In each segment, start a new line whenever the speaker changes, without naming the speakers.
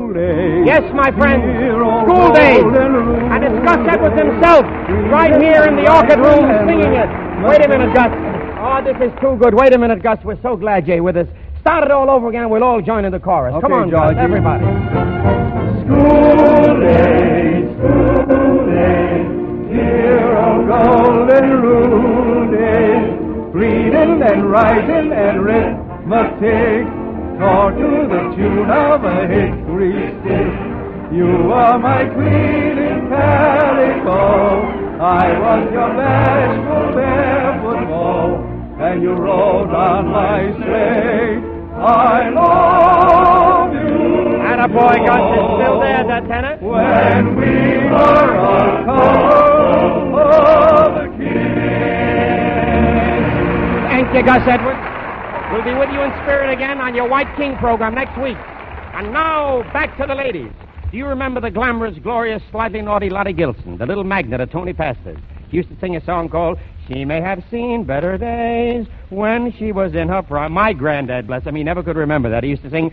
Yes, my friend, school days. And it's Gus Edwards himself, right here in the orchid room, singing it. Wait a minute, Gus. Oh, this is too good. Wait a minute, Gus. We're so glad you're with us. Start it all over again. We'll all join in the chorus.
Okay,
come on,
Georgie.
Gus, everybody.
School days, dear old golden rule days, reading and writing and arithmetic, taught to the tune of a hickory stick. You are my queen in calico, I was your bashful barefoot beau, and you rode on my sleigh. I love you.
Attaboy, Gus, is still there, that tenor?
When we were on top of the king.
Thank you, Gus Edwards. We'll be with you in spirit again on your White King program next week. And now, back to the ladies. Do you remember the glamorous, glorious, slightly naughty Lottie Gilson, the little magnet of Tony Pastor's? She used to sing a song called She May Have Seen Better Days when she was in her prime. My granddad, bless him, he never could remember that. He used to sing,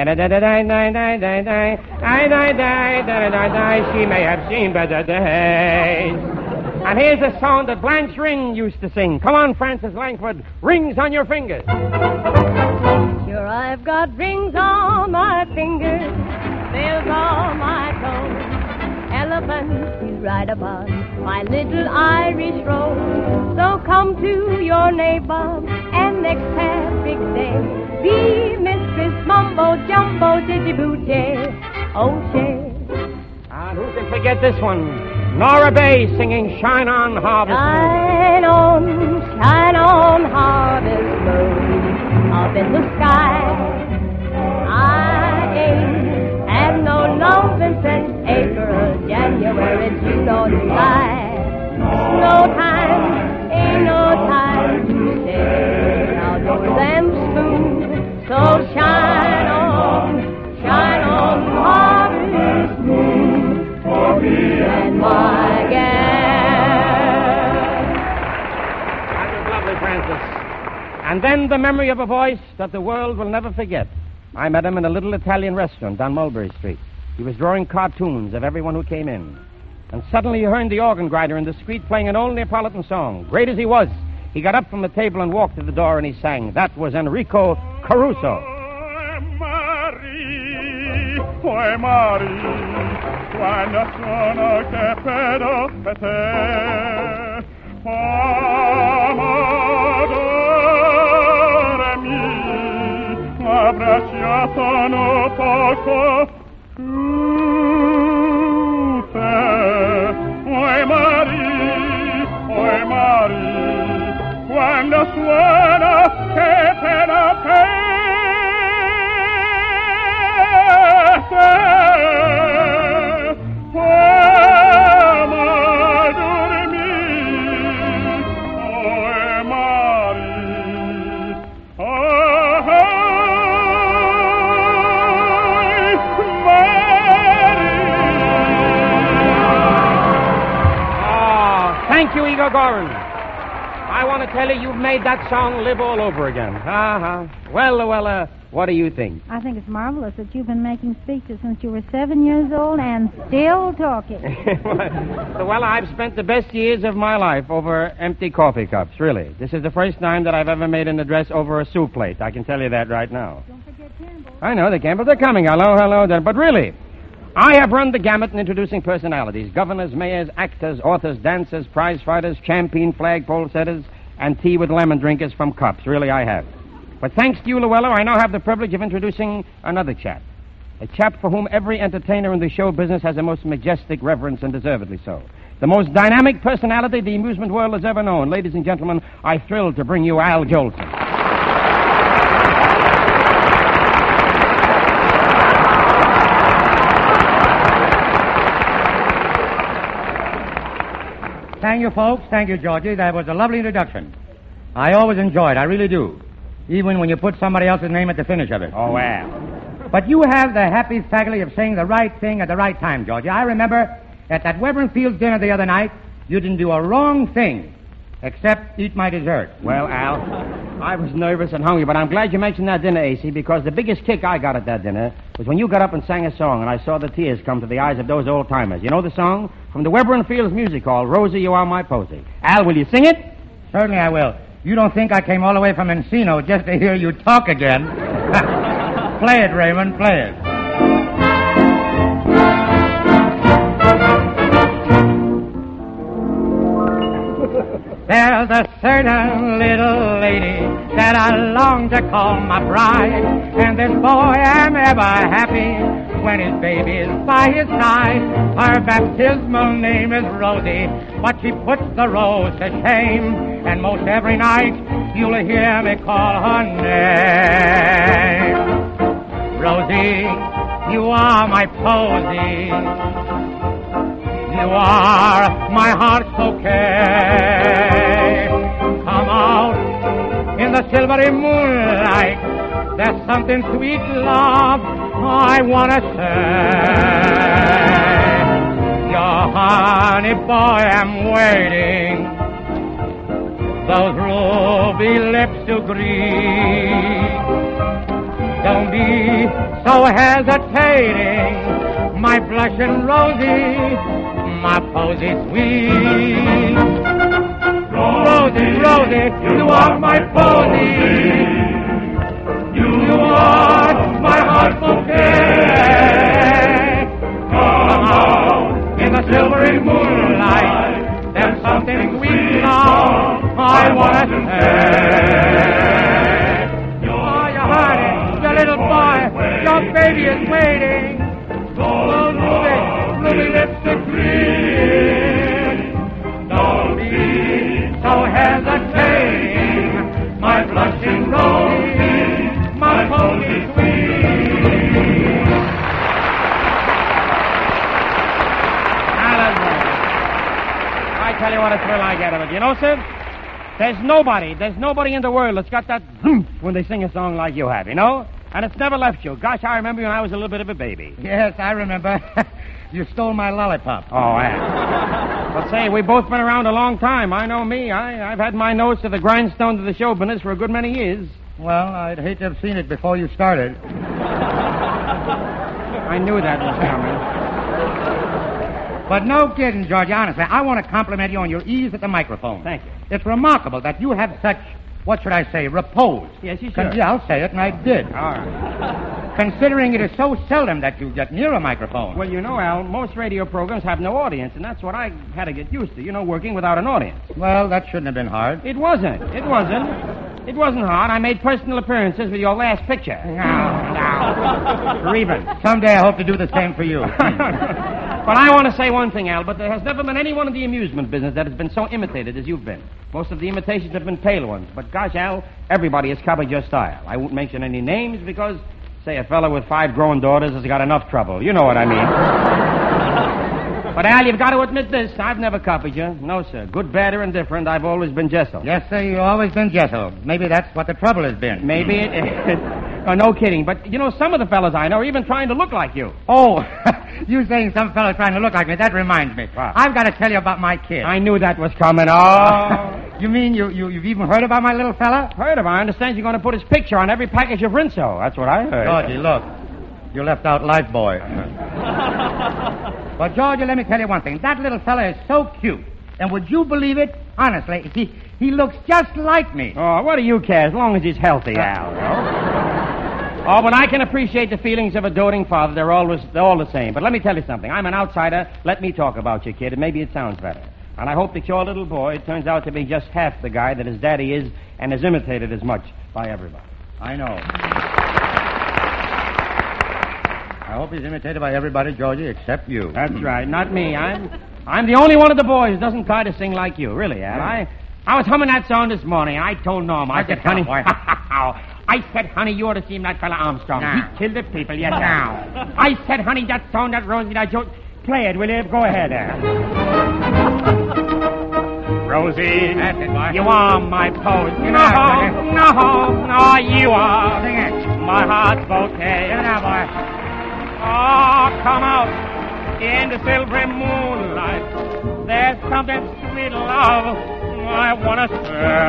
she may have seen better days. And here's a song that Blanche Ring used to sing. Come on, Francis Langford, rings on your fingers.
Sure, I've got rings on my fingers, bells on my toes, elephants to ride upon my little Irish rose. So come to your neighbor and next Patrick's Day, be Mistress Mumbo Jumbo Diddy Booty O'Shea.
And who can forget this one? Nora Bay singing Shine On Harvest
Shine on harvest moon up in the sky. I ain't had no loving since April, January, June or July. No time, ain't no time to stay outdoors and spoon. So shine on harvest moon for me and my gal.
That was lovely, Francis. And then the memory of a voice that the world will never forget. I met him in a little Italian restaurant on Mulberry Street. He was drawing cartoons of everyone who came in. And suddenly he heard the organ grinder in the street playing an old Neapolitan song. Great as he was, he got up from the table and walked to the door and he sang. That was Enrico Caruso.
Poi mari, quando sono che pedo per te. Amore mio, abbracciato no poco tu te. Poi mari, quando suona che pedo per te.
Thank you, Igor Gorin. I want to tell you, you've made that song live all over again. Well, what do you think?
I think it's marvelous that you've been making speeches since you were 7 years old and still talking.
Well, I've spent the best years of my life over empty coffee cups, really. This is the first time that I've ever made an address over a soup plate. I can tell you that right now.
Don't forget Campbell.
I know, the Campbells are coming. Hello. But really, I have run the gamut in introducing personalities. Governors, mayors, actors, authors, dancers, prize fighters, champion flagpole setters, and tea with lemon drinkers from cups. Really, I have. But thanks to you, Llewellyn, I now have the privilege of introducing another chap. A chap for whom every entertainer in the show business has a most majestic reverence, and deservedly so. The most dynamic personality the amusement world has ever known. Ladies and gentlemen, I'm thrilled to bring you Al Jolson.
Thank you, folks. Thank you, Georgie. That was a lovely introduction. I always enjoy it. I really do. Even when you put somebody else's name at the finish of it.
Oh, well.
But you have the happy faculty of saying the right thing at the right time, Georgie. I remember at that Reverend Fields dinner the other night, you didn't do a wrong thing. Except eat my dessert.
Well, Al, I was nervous and hungry, but I'm glad you mentioned that dinner, AC, because the biggest kick I got at that dinner was when you got up and sang a song, and I saw the tears come to the eyes of those old-timers. You know the song? From the Weber and Fields Music Hall, Rosie, You Are My Posy. Al, will you sing it?
Certainly I will. You don't think I came all the way from Encino just to hear you talk again? Play it, Raymond, play it. There's a certain little lady that I long to call my bride, and this boy am ever happy when his baby is by his side. Her baptismal name is Rosie, but she puts the rose to shame, and most every night you'll hear me call her name. Rosie, you are my posy. You are my heart's bouquet. Come out in the silvery moonlight. There's something sweet, love, I want to say. Your honey boy, I'm waiting. Those ruby lips to greet. Don't be so hesitating, my blushing Rosie, my posy sweet. Rosie, Rosie, you are my posy. You are my heart's bouquet. Come out in the silvery moonlight. There's something sweet now I want to say. You are your honey, your little boy, your baby is waiting. Those ruby lips to greet. Don't be so hesitating, my blushing Rosie, my posy sweet.
I tell you what a thrill I get of it. You know, sir, there's nobody in the world that's got that zoom when they sing a song like you have, you know? And it's never left you. Gosh, I remember when I was a little bit of a baby.
Yes, I remember. You stole my lollipop.
Oh, yeah. But say, we've both been around a long time. I know me. I've had my nose to the grindstone of the show business for a good many years.
Well, I'd hate to have seen it before you started.
I knew that was coming.
But no kidding, Georgie, honestly, I want to compliment you on your ease at the microphone.
Thank you.
It's remarkable that you have such, what should I say, repose.
Yes, you should.
Yeah, I'll say it, and I did.
All right.
Considering it is so seldom that you get near a microphone.
Well, you know, Al, most radio programs have no audience, and that's what I had to get used to, you know, working without an audience.
Well, that shouldn't have been hard.
It wasn't. It wasn't hard. I made personal appearances with your last picture. No. Reuben.
Someday I hope to do the same for you.
But I want to say one thing, Al, but there has never been anyone in the amusement business that has been so imitated as you've been. Most of the imitations have been pale ones, but gosh, Al, everybody has copied your style. I won't mention any names because, say, a fellow with 5 grown daughters has got enough trouble. You know what I mean. But, Al, you've got to admit this. I've never copied you. No, sir. Good, bad, or indifferent, I've always been Jessel.
Yes, sir, you've always been Jessel. Maybe that's what the trouble has been.
Maybe it is. Oh, no kidding. But, you know, some of the fellas I know are even trying to look like you.
Oh, you saying some fellow trying to look like me, that reminds me.
What?
I've got to tell you about my kid.
I knew that was coming. Oh.
You mean you've even heard about my little fella?
Heard of him. I understand you're going to put his picture on every package of Rinso. That's what I heard.
Georgie, look. You left out Lifebuoy. But, Georgie, let me tell you one thing. That little fella is so cute. And would you believe it? Honestly, he looks just like me.
Oh, what do you care as long as he's healthy, Al? Oh, but I can appreciate the feelings of a doting father. They're all the same. But let me tell you something. I'm an outsider. Let me talk about you, kid, and maybe it sounds better. And I hope that your little boy turns out to be just half the guy that his daddy is and is imitated as much by everybody.
I know. I hope he's imitated by everybody, Georgie, except you.
That's right. Not me. I'm the only one of the boys who doesn't try to sing like you. Really, Al. I was humming that song this morning, and I told Norma, I said, honey... I said, honey, you ought to see that fella Armstrong.
No.
He killed the people, yes, now. I said, honey, that song, that Rosie, that Joe... Play it, will you? Go ahead, Al. Rosie,
that's it, boy.
you are my poet. No, you are.
Sing it.
My heart's bouquet.
Get it out, boy.
Oh, come out in the silvery moonlight. There's something sweet, love,
I want to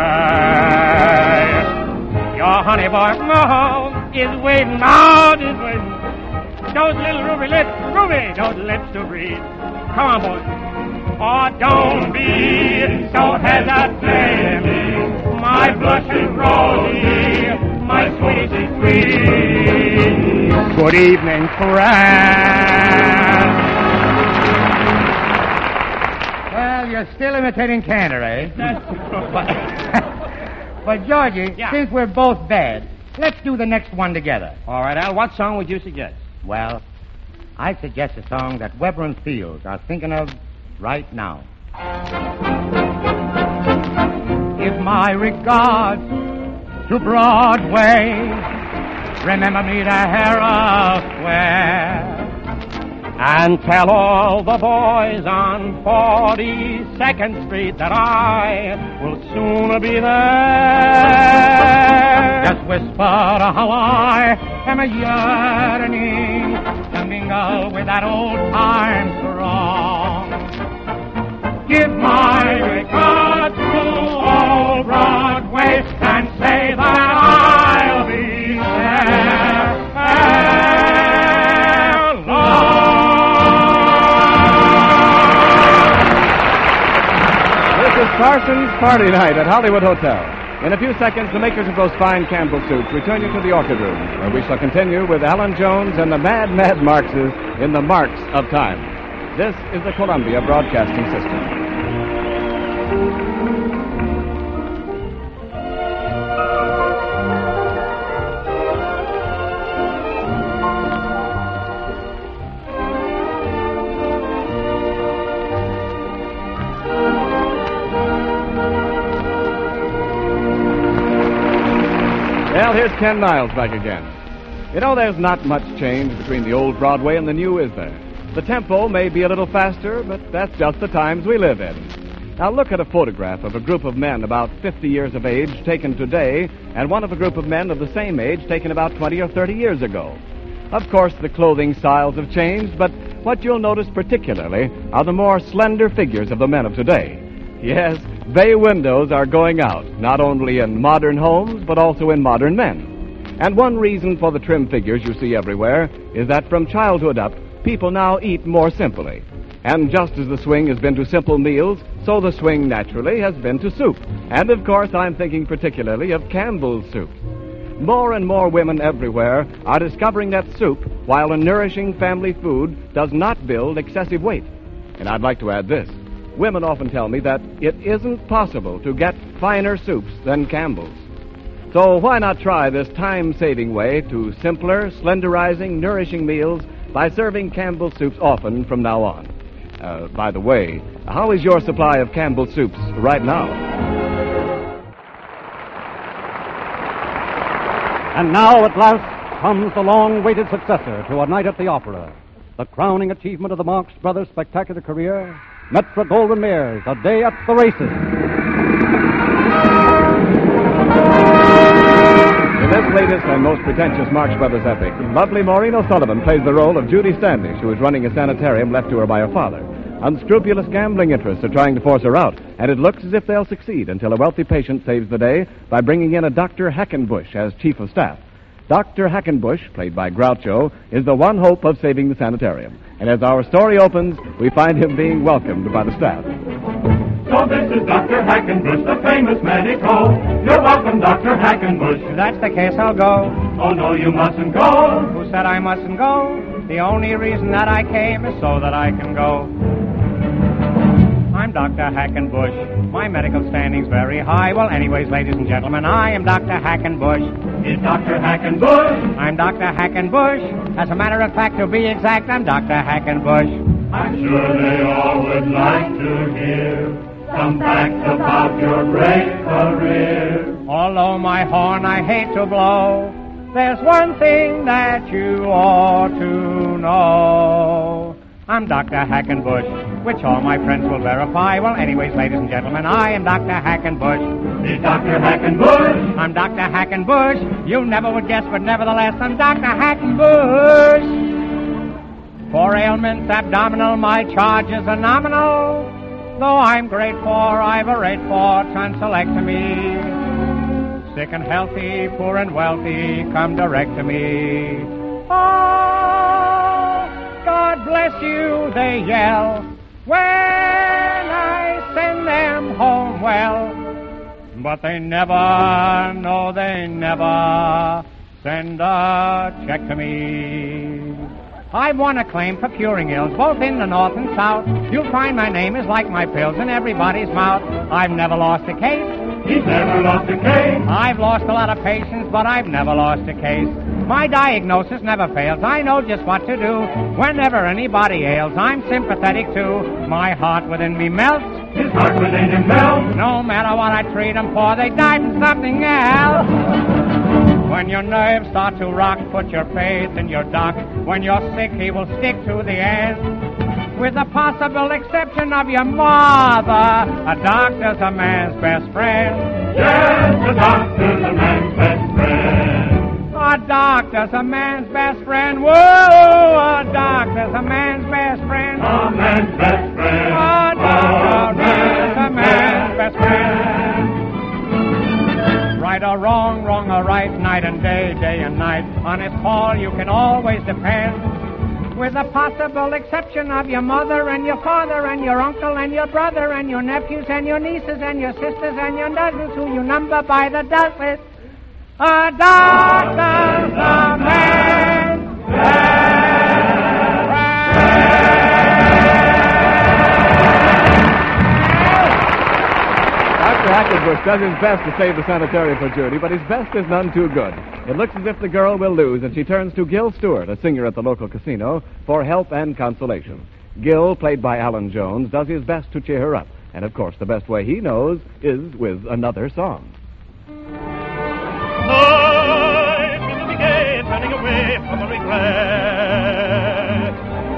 say. Your honey boy, is waiting, is waiting. Those little ruby lips, those lips to breathe. Come on, boy. Oh, don't be so hesitating. My blushing Rosie, my sweetie sweet. Good evening, friend. Well, you're still imitating Cantor, eh? But Georgie, since we're both bad, let's do the next one together.
All right, Al, what song would you suggest?
Well, I suggest a song that Weber and Fields are thinking of right now. Give my regards to Broadway. Remember me to Herald Square. And tell all the boys on 42nd Street that I will soon be there. Just whisper how I am a yearning to mingle with that old time throng. Give my regards to old Broadway and say that I'll be there.
This is Parsons' Party Night at Hollywood Hotel. In a few seconds, the makers of those fine Campbell soups return you to the orchid room, where we shall continue with Alan Jones and the Mad Marxes in The Marks of Time. This is the Columbia Broadcasting System. Well, here's Ken Niles back again. You know, there's not much change between the old Broadway and the new, is there? The tempo may be a little faster, but that's just the times we live in. Now look at a photograph of a group of men about 50 years of age taken today, and one of a group of men of the same age taken about 20 or 30 years ago. Of course, the clothing styles have changed, but what you'll notice particularly are the more slender figures of the men of today. Yes, bay windows are going out, not only in modern homes, but also in modern men. And one reason for the trim figures you see everywhere is that from childhood up, people now eat more simply. And just as the swing has been to simple meals, so the swing naturally has been to soup. And of course, I'm thinking particularly of Campbell's soup. More and more women everywhere are discovering that soup, while a nourishing family food, does not build excessive weight. And I'd like to add this. Women often tell me that it isn't possible to get finer soups than Campbell's. So why not try this time-saving way to simpler, slenderizing, nourishing meals by serving Campbell's soups often from now on? By the way, how is your supply of Campbell's soups right now?
And now, at last, comes the long-awaited successor to A Night at the Opera. The crowning achievement of the Marx Brothers' spectacular career, Metro-Goldwyn-Mayer's A Day at the Races.
In this latest and most pretentious Marx Brothers epic, lovely Maureen O'Sullivan plays the role of Judy Standish, who is running a sanitarium left to her by her father. Unscrupulous gambling interests are trying to force her out, and it looks as if they'll succeed until a wealthy patient saves the day by bringing in a Dr. Hackenbush as chief of staff. Dr. Hackenbush, played by Groucho, is the one hope of saving the sanitarium. And as our story opens, we find him being welcomed by the staff.
So this is Dr. Hackenbush, the famous medico. You're welcome, Dr. Hackenbush.
If that's the case, I'll go.
Oh, no, you mustn't go.
Who said I mustn't go? The only reason that I came is so that I can go. I'm Dr. Hackenbush. My medical standing's very high. Well, anyways, ladies and gentlemen, I am Dr. Hackenbush.
Is Dr. Hackenbush?
I'm Dr. Hackenbush. As a matter of fact, to be exact, I'm Dr. Hackenbush.
I'm sure they all would like to hear some facts about your great career.
Although my horn I hate to blow, there's one thing that you ought to know. I'm Dr. Hackenbush, which all my friends will verify. Well, anyways, ladies and gentlemen, I am Dr. Hackenbush.
Is Dr. Hackenbush?
I'm Dr. Hackenbush. You never would guess, but nevertheless, I'm Dr. Hackenbush. For ailments abdominal, my charges are nominal. Though I'm great for Ivorate for tonsillectomy. Sick and healthy, poor and wealthy, come direct to me. Oh, God bless you, they yell, when I send them home well. But they never, no, they never send a check to me. I've won a claim for curing ills, both in the north and south. You'll find my name is like my pills in everybody's mouth. I've never lost a case.
He's never lost a case.
I've lost a lot of patients, but I've never lost a case. My diagnosis never fails. I know just what to do. Whenever anybody ails, I'm sympathetic too. My heart within me melts.
His heart within him melts.
No matter what I treat them for, they die from something else. When your nerves start to rock, put your faith in your doc. When you're sick, he will stick to the end. With the possible exception of your mother, a doctor's a man's best friend.
Yes, the doctor's a man's best friend.
A doctor's a man's best friend. Whoa, a doctor's a man's best friend.
A man's best friend.
A doctor is a man's best friend. Right or wrong, wrong or right, night and day, day and night. On his call you can always depend. With the possible exception of your mother and your father and your uncle and your brother and your nephews and your nieces and your sisters and your cousins who you number by the dozen. A doctor's a man's best friend.
Dr. Hackenbush does his best to save the sanitarium for Judy, but his best is none too good. It looks as if the girl will lose, and she turns to Gil Stewart, a singer at the local casino, for help and consolation. Gil, played by Alan Jones, does his best to cheer her up. And, of course, the best way he knows is with another song.
Life is the gate, turning away from the regret.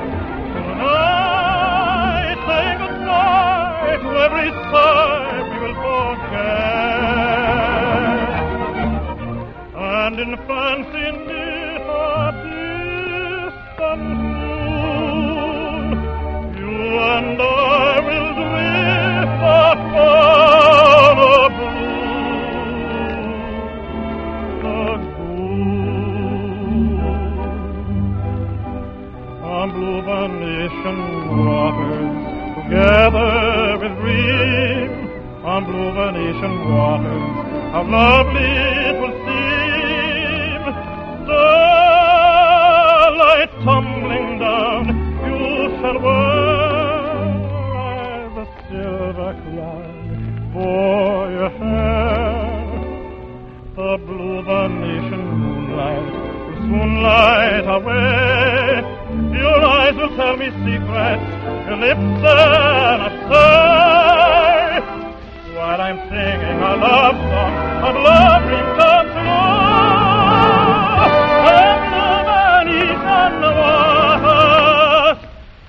Tonight, say goodbye to every sigh we will forget. And in fancy near our distant moon, you and I will drift upon a blue. On blue Venetian waters, together with dream, on blue Venetian waters, how lovely it will seem. Starlight tumbling down, you shall wear as a silver crown for your hair. The blue Venetian moonlight will soon light away. Your eyes will tell me secrets, your lips and a sigh. While I'm singing a love song of love rings up to and the Venetian waters.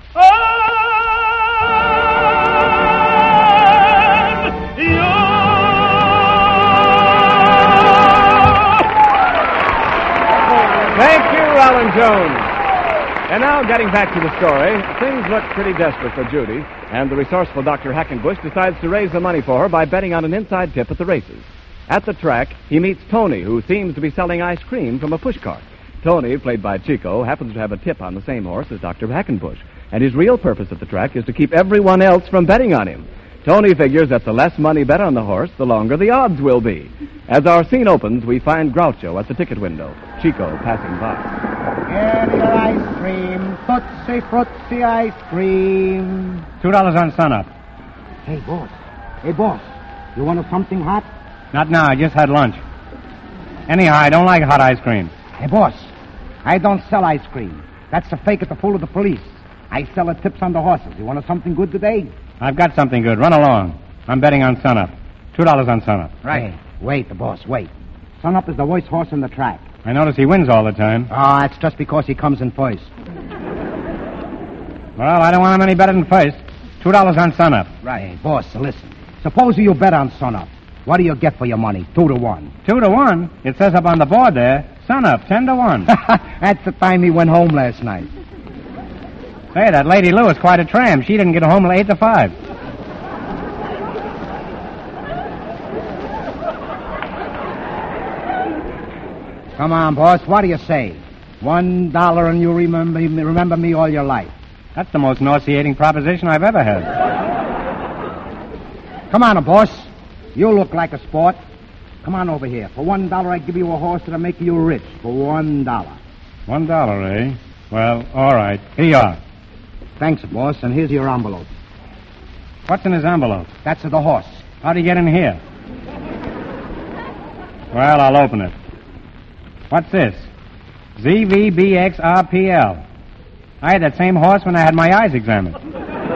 And you.
Thank you, Alan Jones. And now, getting back to the story, things look pretty desperate for Judy, and the resourceful Dr. Hackenbush decides to raise the money for her by betting on an inside tip at the races. At the track, he meets Tony, who seems to be selling ice cream from a pushcart. Tony, played by Chico, happens to have a tip on the same horse as Dr. Hackenbush, and his real purpose at the track is to keep everyone else from betting on him. Tony figures that the less money bet on the horse, the longer the odds will be. As our scene opens, we find Groucho at the ticket window, Chico passing by.
Get your ice cream, Tootsie Fruitsy ice cream.
$2 on sunup.
Hey, boss, you want something hot?
Not now, I just had lunch. Anyhow, I don't like hot ice cream.
Hey, boss, I don't sell ice cream. That's the fake at the fool of the police. I sell the tips on the horses. You want something good today?
I've got something good. Run along. I'm betting on sunup. $2 on sunup.
Right. Hey, wait, boss, wait. Sunup is the worst horse in the track.
I notice he wins all the time.
Oh, that's just because he comes in first.
Well, I don't want him any better than first. $2 on sunup.
Right. Hey, boss, listen. Suppose you bet on sunup. What do you get for your money? 2-1.
2-1? It says up on the board there, sunup, 10-1.
That's the time he went home last night.
Say, that Lady Lou is quite a tramp. She didn't get home till 8 to 5.
Come on, boss. What do you say? $1 and you remember me all your life.
That's the most nauseating proposition I've ever had.
Come on, boss. You look like a sport. Come on over here. For $1, I give you a horse that'll make you rich. For $1.
$1, eh? Well, all right. Here you are.
Thanks, boss. And here's your envelope.
What's in his envelope?
That's the horse.
How'd he get in here? Well, I'll open it. What's this? ZVBXRPL. I had that same horse when I had my eyes examined.
Get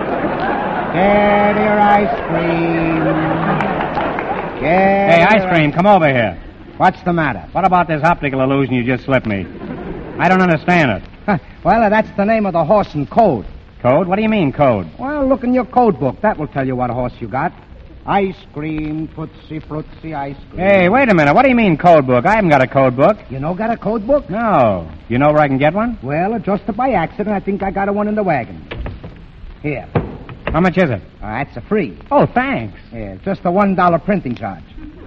your ice cream.
Hey, ice cream, come over here.
What's the matter?
What about this optical illusion you just slipped me? I don't understand it.
Well, that's the name of the horse in code.
Code? What do you mean, code?
Well, look in your code book. That will tell you what horse you got. Ice cream, tootsie, fruitsy, ice cream.
Hey, wait a minute. What do you mean, code book? I haven't got a code book.
You know got a code book?
No. You know where I can get one?
Well, just by accident, I think I got one in the wagon. Here.
How much is it?
That's a free.
Oh, thanks.
Yeah, just a $1 printing charge.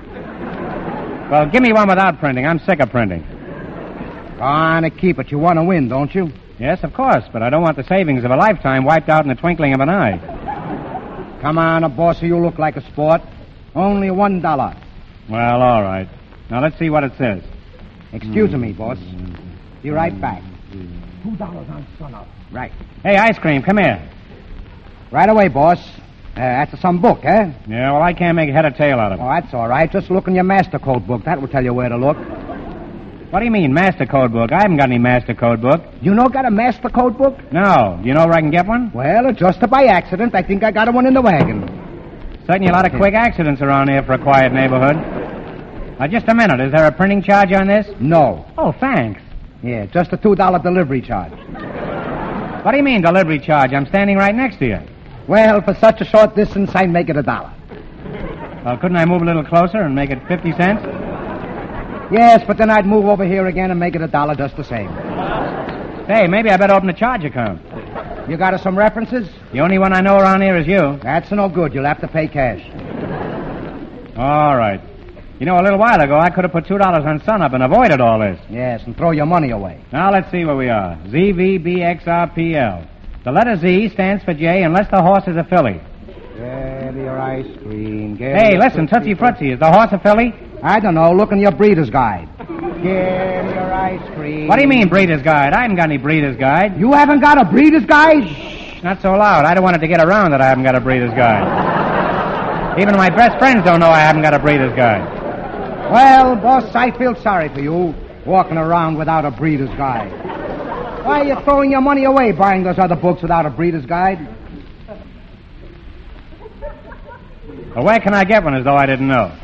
Well, give me one without printing. I'm sick of printing.
Go on and keep it. You want to win, don't you?
Yes, of course, but I don't want the savings of a lifetime wiped out in the twinkling of an eye.
Come on, boss, you look like a sport. Only $1.
Well, all right. Now, let's see what it says.
Excuse me, boss. Be right back. $2 on sunup. Right.
Hey, ice cream, come here.
Right away, boss. That's some book, eh?
Yeah, well, I can't make head or tail out of it.
Oh, that's all right. Just look in your master code book. That will tell you where to look.
What do you mean, master code book? I haven't got any master code book.
You know got a master code book?
No. You know where I can get one?
Well, just by accident. I think I got one in the wagon.
Certainly a lot of quick accidents around here for a quiet neighborhood. Now, just a minute. Is there a printing charge on this?
No.
Oh, thanks.
Yeah, just a $2 delivery charge.
What do you mean, delivery charge? I'm standing right next to you.
Well, for such a short distance, I'd make it $1.
Well, couldn't I move a little closer and make it 50 cents?
Yes, but then I'd move over here again and make it $1 just the same.
Hey, maybe I better open a charge account.
You got some references?
The only one I know around here is you.
That's no good. You'll have to pay cash.
All right. You know, a little while ago, I could have put $2 on sunup and avoided all this.
Yes, and throw your money away.
Now, let's see where we are. ZVBXRPL. The letter Z stands for J unless the horse is a filly.
Get your ice cream.
Hey, listen, Tootsie Fruitsy, is the horse a filly?
I don't know. Look in your breeder's guide. Get your ice cream.
What do you mean, breeder's guide? I haven't got any breeder's guide.
You haven't got a breeder's guide?
Shh, not so loud. I don't want it to get around that I haven't got a breeder's guide. Even my best friends don't know I haven't got a breeder's guide.
Well, boss, I feel sorry for you, walking around without a breeder's guide. Why are you throwing your money away buying those other books without a breeder's guide?
Well, where can I get one as though I didn't know?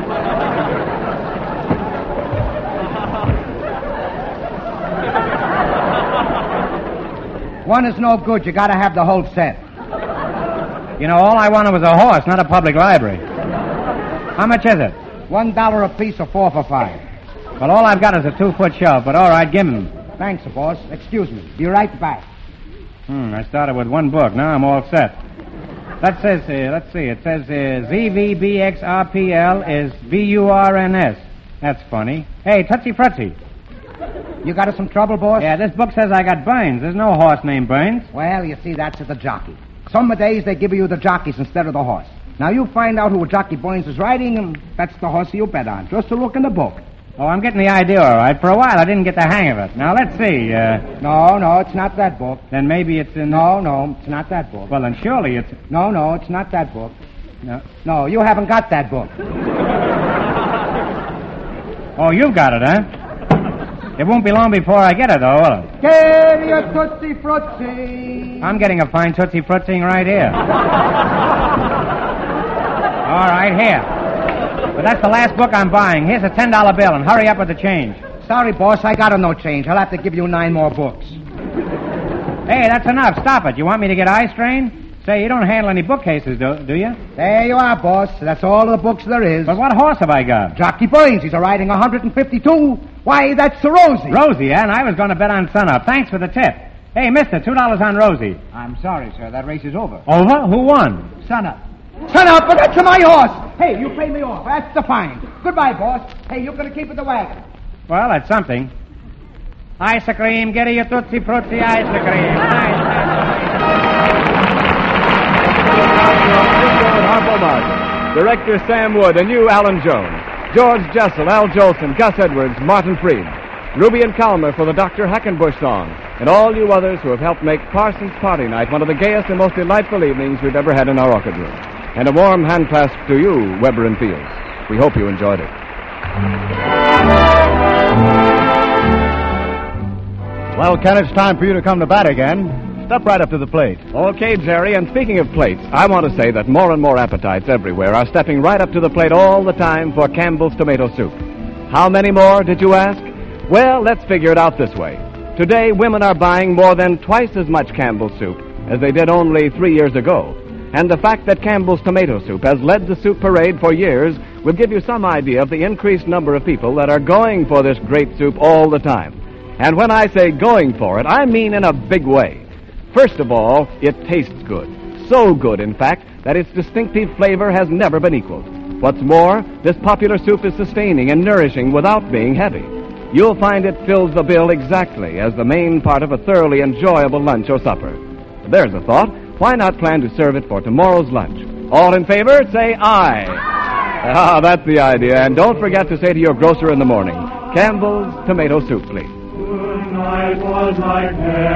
One is no good. You got to have the whole set.
You know, all I wanted was a horse, not a public library. How much is it?
$1 a piece or 4 for 5.
Well, all I've got is a 2-foot shelf, but all right, give him.
Thanks, boss. Excuse me. Be right back.
I started with one book. Now I'm all set. That says, let's see, it says ZVBXRPL is BURNS. That's funny. Hey, Tootsie Fruitsy.
You got some trouble, boss?
Yeah, this book says I got Burns. There's no horse named Burns.
Well, you see, that's the jockey. Some days they give you the jockeys instead of the horse. Now, you find out who Jockey Burns is riding, and that's the horse you bet on. Just to look in the book.
Oh, I'm getting the idea, all right. For a while, I didn't get the hang of it. Now, let's see.
No, it's not that book.
Then maybe it's in...
No, it's not that book.
Well, then surely it's...
No, it's not that book.
No,
you haven't got that book.
Oh, you've got it, huh? It won't be long before I get it, though, will it?
Get your Tootsie Fruitsy.
I'm getting a fine Tootsie Fruitsy right here. All right, here. But that's the last book I'm buying. Here's a $10 bill, and hurry up with the change.
Sorry, boss, I got no change. I'll have to give you 9 more books.
Hey, that's enough. Stop it. You want me to get eye strain? Say, you don't handle any bookcases, do you?
There you are, boss. That's all the books there is.
But what horse have I got?
Jockey Burns. He's riding 152. Why, that's Rosie.
Rosie, and I was going to bet on Sunup. Thanks for the tip. Hey, mister, $2 on Rosie.
I'm sorry, sir. That race is over.
Over? Who won?
Sunup. Sunup, but that's my horse. Hey, you pay me off. That's the fine. Goodbye, boss. Hey, you're going to keep it the wagon.
Well, that's something. Ice cream, get your Tootsie Frutti ice cream.
Harpo Marx, director Sam Wood, and you, Alan Jones. George Jessel, Al Jolson, Gus Edwards, Martin Freed. Ruby and Calmer for the Dr. Hackenbush song, and all you others who have helped make Parsons Party Night one of the gayest and most delightful evenings we've ever had in our orchid room. And a warm hand clasp to you, Weber and Fields. We hope you enjoyed it.
Well, Ken, it's time for you to come to bat again. Step right up to the plate.
Okay, Jerry, and speaking of plates, I want to say that more and more appetites everywhere are stepping right up to the plate all the time for Campbell's tomato soup. How many more, did you ask? Well, let's figure it out this way. Today, women are buying more than twice as much Campbell's soup as they did only 3 years ago. And the fact that Campbell's tomato soup has led the soup parade for years will give you some idea of the increased number of people that are going for this great soup all the time. And when I say going for it, I mean in a big way. First of all, it tastes good. So good, in fact, that its distinctive flavor has never been equaled. What's more, this popular soup is sustaining and nourishing without being heavy. You'll find it fills the bill exactly as the main part of a thoroughly enjoyable lunch or supper. There's a thought. Why not plan to serve it for tomorrow's lunch? All in favor, say aye. Ah, that's the idea. And don't forget to say to your grocer in the morning, Campbell's tomato soup, please.
Tonight was like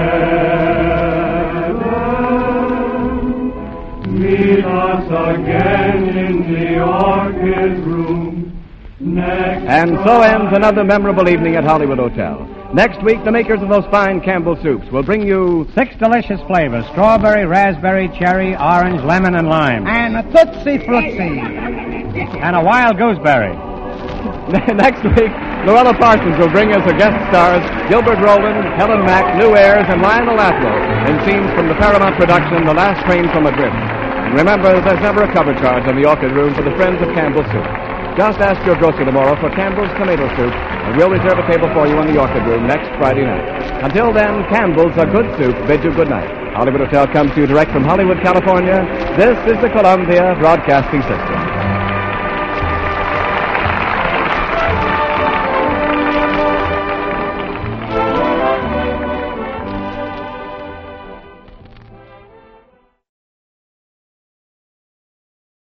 heaven. Meet us again in the orchid room.
And so ends another memorable evening at Hollywood Hotel. Next week, the makers of those fine Campbell soups will bring you
6 delicious flavors: strawberry, raspberry, cherry, orange, lemon, and lime.
And a Tootsie Frutti.
And a wild gooseberry.
Next week, Luella Parsons will bring us her guest stars, Gilbert Rowland, Helen Mack, Lou Ayres, and Lionel Atwill, in scenes from the Paramount production, The Last Train from Madrid. And remember, there's never a cover charge on the orchid room for the friends of Campbell Soup. Just ask your grocer tomorrow for Campbell's tomato soup, and we'll reserve a table for you in the orchid room next Friday night. Until then, Campbell's A Good Soup bids you good night. Hollywood Hotel comes to you direct from Hollywood, California. This is the Columbia Broadcasting System.